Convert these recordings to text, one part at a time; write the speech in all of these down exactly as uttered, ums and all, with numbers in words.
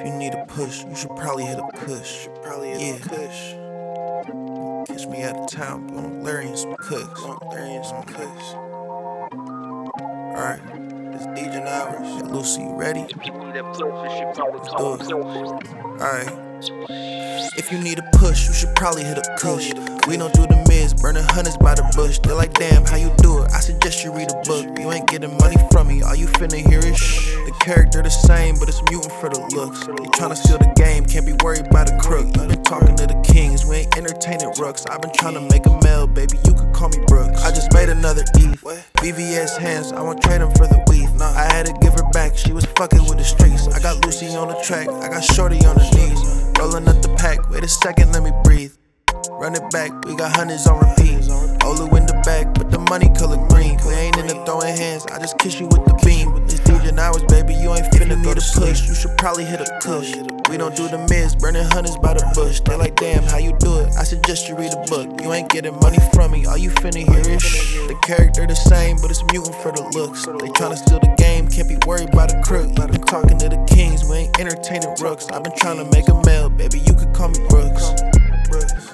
If you need a push, you should probably hit a push. Probably hit yeah. a push. Catch me out of town, blowing Larry and some cooks. Larry and some cooks. Alright, it's D J Hours. Lucy, you ready? Let's do it. Alright. If you need a push, you should probably hit a kush. We don't do the mids, burning hundreds by the bush. They're like, damn, how you do it? I suggest you read a book. You ain't getting money from me, all you finna hear is shh. The character the same, but it's mutant for the looks. You tryna steal the game, can't be worried about a crook. You been talking to the kings, we ain't entertaining rooks. I've been tryna make a mail, baby, you could call me Brooks. I just made another E. V V S hands, I won't trade them for the weave. I had to give her back, she was fucking with the streets. I got Lucy on the track, I got Shorty on her knees. Rolling up the pack, wait a second, let me breathe. Run it back, we got hundreds on repeat. Olu in the back, but the money color green. We ain't in the throwing hands, I just kiss you with the beam. It's D J Hours, baby, you ain't finna need a push. You should probably hit a kush. We don't do the mids, burning hundreds by the bush. They like, damn, how you do it? I suggest you read a book. You ain't getting money from me, all you finna hear is shh. The character the same, but it's mutant for the looks. They tryna steal the game, can't be worried about a crook. You been talking to the kings, we ain't entertaining rooks. I've been tryna make a mail, baby, you could call me Brooks. Brooks.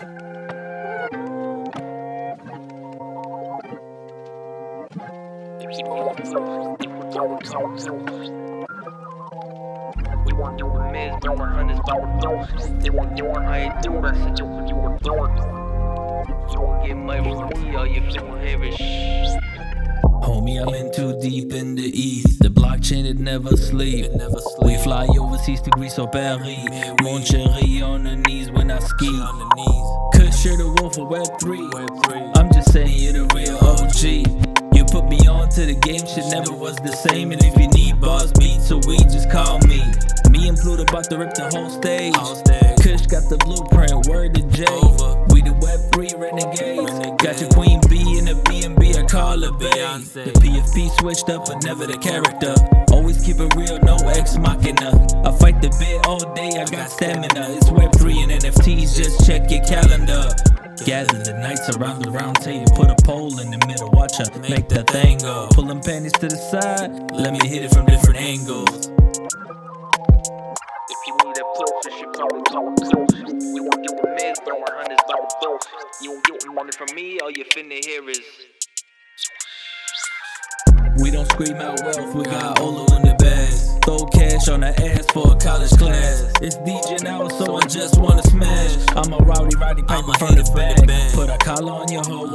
We want you to miss, but we're hundreds by the dose. They want you on how you do it, I said you what you were doing. You won't get money from me, all you feeling heavy shh. Homie, I'm in too deep in the east. The blockchain, it never sleep. It never sleep. We fly overseas to Greece or Paris. Mon chéri on the knees when I ski. Kush, you're the wolf of Web three. I'm just saying you're the real O G. You put me on to the game, shit never was the same. And if you need bars, beats, or weed, just call me. Me and Pluto about to rip the whole stage. Kush got the blueprint, word to J. We the Web three renegades. Got your queen bee in the B and B, I call her bae. The P F P switched up, but never the character. Always keep it real, no ex machina. I fight the bit all day, I got stamina. It's Web three and N F Ts, just check your calendar. Gather the nights around the round table, put a pole in the middle, watch her make that thing go. Pull them panties to the side, let me hit it from different angles. If you need a push, you should probably call it close. We want you to miss, but we're hundreds by the dose. You won't get money from me, all you finna hear is. We don't scream out wealth, we got Olu in the bag. Throw cash on the ass for a college class. It's D J now, so I just wanna smash. I'm a rowdy, rowdy piper from the back. Put a collar on your hoe,